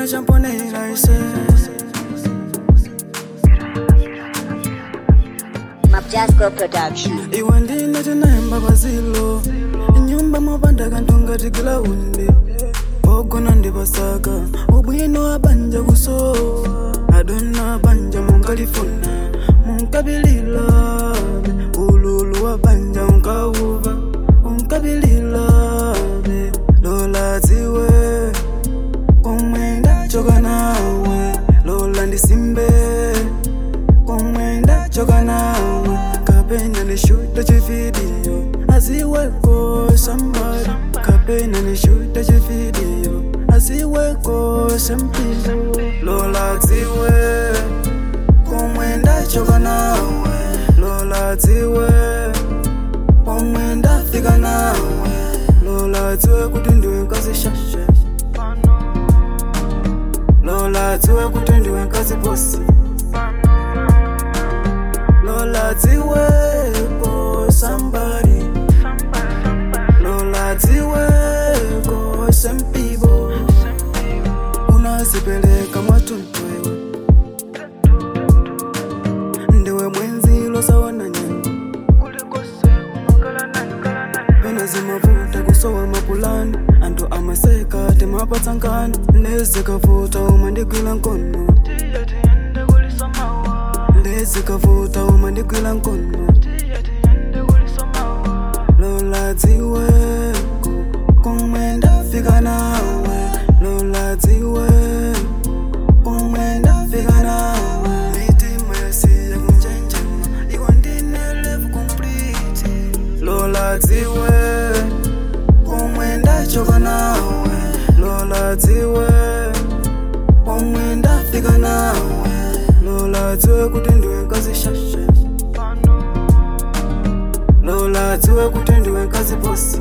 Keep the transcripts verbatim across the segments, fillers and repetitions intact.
chimwe champonera ise Mapjasco Production. iwe ndine tinaimba pazilo inyumba mopanda kanthu ngati gilaundi ogona ndi pasaka ubwino abanja kusowa adona abanja munkalifuna munkabilila ululu wabanja unkauva unkabilila lola dziwe komwe ndachoka nawe lola ndisimbe komwe ndachoka nawe kapena nishuta chividiyo aziweko somebody kapena nishuta chividiyo aziweko sempilo lola dziwe komwe ndachoka nawe lola dziwe komwe ndafika nawe lola dziwe kuti ndiwe nkazi shashe lola dziwe kuti ndiwe nkazi bosi lola dziwe ko somebody lola dziwe ko some people unazipeleka mwatuntuewe ndiwe mwenzi losawana nyani pena zimavuta kusowa mapulani antu amaseka temapatsangana nezikavuta uma ndigwila nkono ndezikavuta uma ndigwila nkono lola dziwe komwe ndafika nawe lola dziwe komwe ndafika nawe mitima yasiya kunchenjema iwe ndine love complete lola dziwe komwe ndachoka nawe lola dziwe komwe ndafika nawe lola dziwe kuti ndiwe nkazi shashe lola dziwe kuti ndiwe nkazi bosi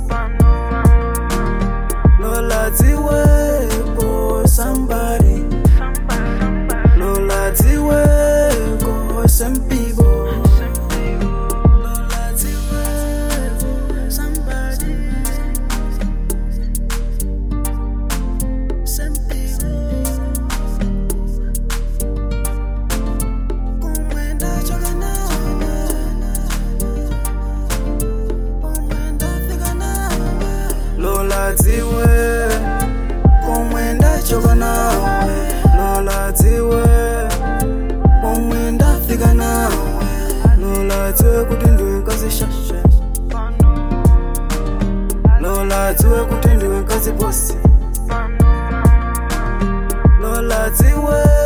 lola dziwe ko somebody lola dziwe ko some people lola dziwe ko somebody some people komwe ndachoka nawe komwe ndafika nawe lola dziwe komwe ndachoka nawe lola dziwe komwe ndafika nawe lola dziwe kuti ndiwe nkazi shashe lola dziwe kuti ndiwe nkazi bosi lola dziwe